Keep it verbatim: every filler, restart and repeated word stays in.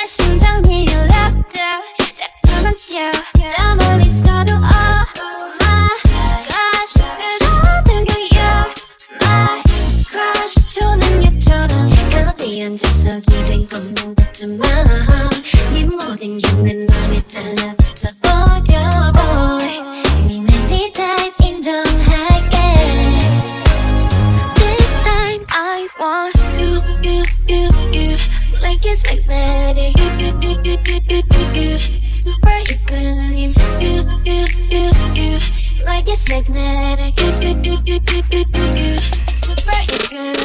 내 심장이 열렸다 자꾸만 뛰어 저 멀리서도 oh my gosh 그거든 그 you're my crush 초능력처럼 멜로디 앉아서 기댄 걷는 듯한 마음 네 모든 게 내 맘에 달라붙어 보여 boy 네 멜리다이스 인정할게 This time I want you you you you like it's magnetic you you you you you you you you super 이끌림 you you you you like it's magnetic you you you you you you you super 이끌림